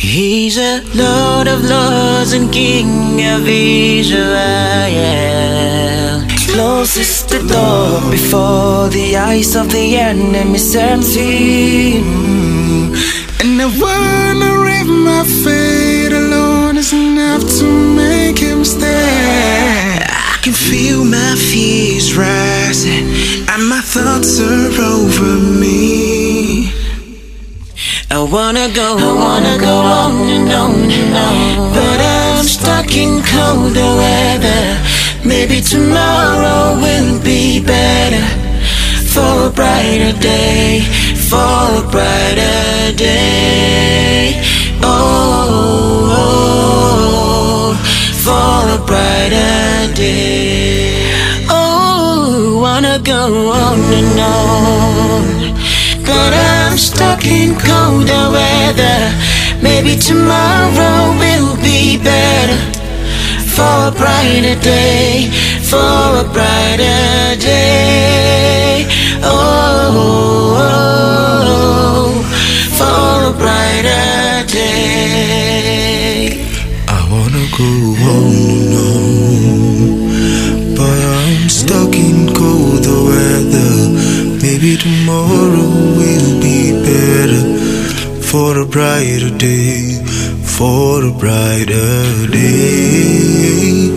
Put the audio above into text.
He's a Lord of Lords and King of Israel. Closes the door before the eyes of the enemy empty. And I wonder if my fate alone is enough to make him stay. I can feel my fears rising and my thoughts are over me. I wanna go on and on and on, but I'm stuck in colder weather. Maybe tomorrow will be better, for a brighter day, for a brighter day. Oh, for a brighter day. Oh, wanna go on and on, but I'm stuck in colder weather. Maybe tomorrow will be better, for a brighter day, for a brighter day. Oh, for a brighter day. I wanna go on and on, but I'm stuck in colder weather. Maybe tomorrow will be better, for a brighter day, for a brighter day.